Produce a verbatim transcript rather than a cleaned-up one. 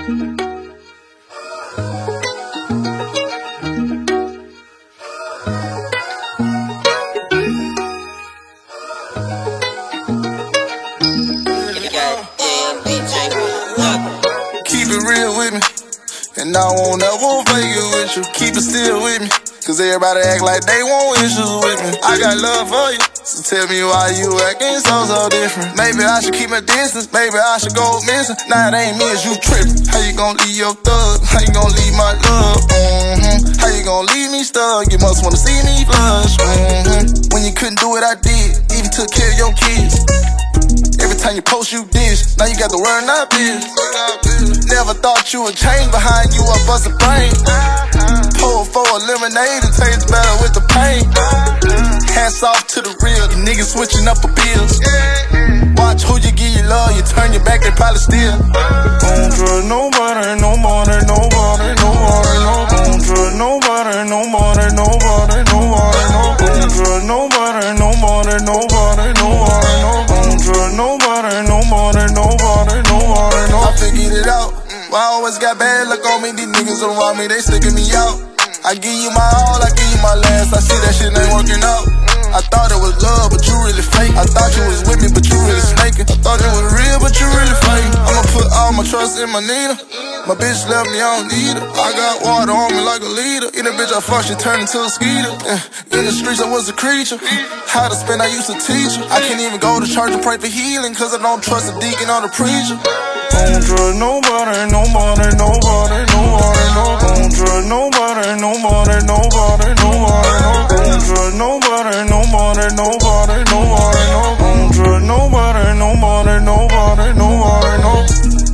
Keep it real with me, and I won't ever fake it with you. Keep it still with me, cause everybody act like they want issues with me. I got love for you, so tell me why you acting so, so different. Maybe I should keep my distance, maybe I should go missing. Nah, it ain't me, it's you tripping. How you gon' leave your thug? How you gon' leave my love? Mm-hmm. How you gon' leave me stuck? You must wanna see me flush. Mm-hmm. When you couldn't do it, I did. Even took care of your kids. Every time you post, you dish. Now you got the word not biz. Never thought you would change. Behind you, I bust a brain. Pull for a lemonade, it tastes better with the pain. Hats off to the real, the niggas switching up for bills. Watch who you give your love, you turn your back, they probably steal. Don't trust nobody, no more than nobody, nobody, no. Don't trust nobody, no more than nobody, nobody, no. Don't trust nobody, no more than nobody, nobody, no. Don't trust nobody, no more than nobody, nobody, no. I figured it out. I always got bad luck on me, these niggas around me, they sticking me out. I give you my all, I give you my last, I see that shit ain't working out. I thought it was love, but you really fake. I thought you was with me, but you really snaking. I thought you was real, but you really fake. I'ma put all my trust in my Nina. My bitch left me, I don't need her. I got water on me like a leader. In the bitch I fuck, she turned into a skeeter. In the streets I was a creature. How to spend, I used to teach her. I can't even go to church and pray for healing, cause I don't trust the deacon or the preacher. Don't trust nobody, nobody, nobody, nobody, no. Don't trust nobody, nobody, nobody, nobody, no. Don't trust nobody, nobody, nobody, nobody, no. Don't trust nobody, nobody, nobody, nobody, no.